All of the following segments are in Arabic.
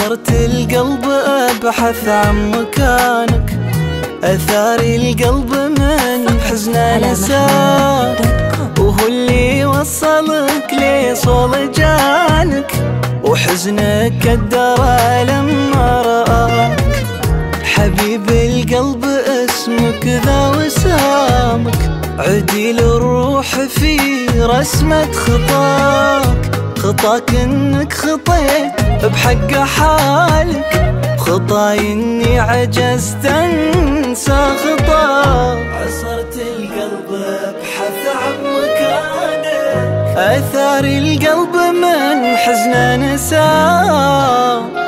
عصرت القلب أبحث عن مكانك، أثاري القلب من حزنه نساك، وهو اللي وصلك لصول جانك، وحزنك كدره لما رآك. حبيب القلب اسمك ذا وسامك، عديل الروح في رسمة خطاك انك خطيت بحق حالك، خطاي اني عجزت انسى خطاك. عصرت القلب ابحث عن مكانك، اثاري القلب من حزنه نساك.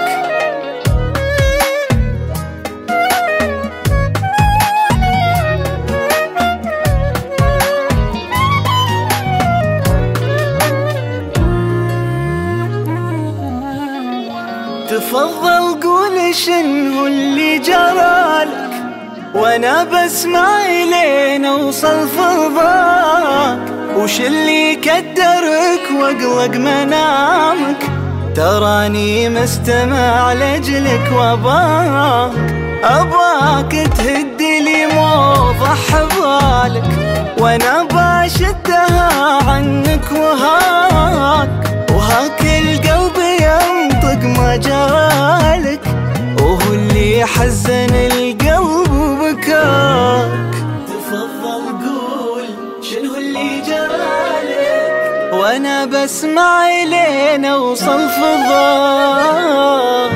تفضل قول شنو اللي جرالك، وانا بسمع لين اوصل فضاك، وش اللي كدرك واقلق منامك، تراني مستمع لجلك اباك تهدلي موضح بالك، وانا باشدها عنك وهاك القلب ينطق ما جرالك، وهو اللي حزن القلب وبكاك. تفضل قول شنو اللي جرالك، وانا بسمع لين اوصل فضاك.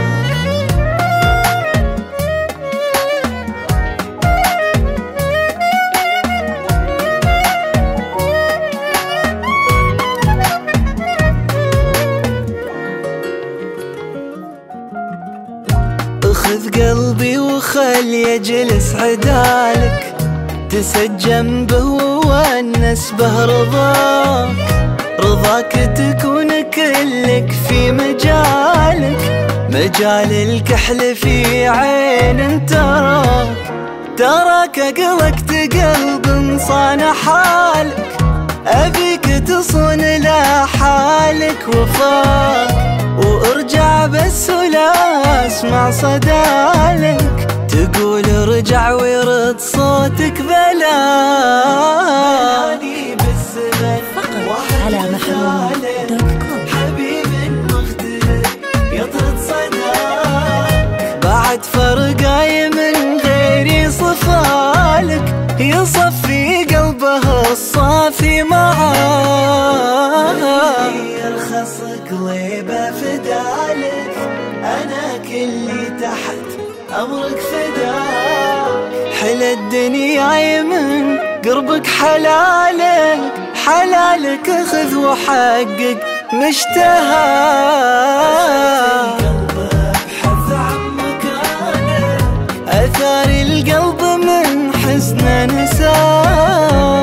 خذ قلبي وخل يجلس عدالك، تسجم به وونس به رضاك تكون كلك في مجالك، مجال الكحل في عين تراك أقلقت قلب صان حالك، أبيك تصون لحالك وفاك، وارجع بس ولا اسمع صدالك، تقول ارجع ويرد صوتك بلاني بالزمن على محروم.com. حبيب مختلف يطرد صداك، بعد فرقاي من غيري صفالك، يصفي قلبه الصافي معاك، يرخص قلبه فدالك، انا كلي تحت امرك فداك، حل الدنيا يمن قربك حلالك خذ وحقق مشتهاك. ابحث عن مكانك، اثاري القلب من حزنه نساك.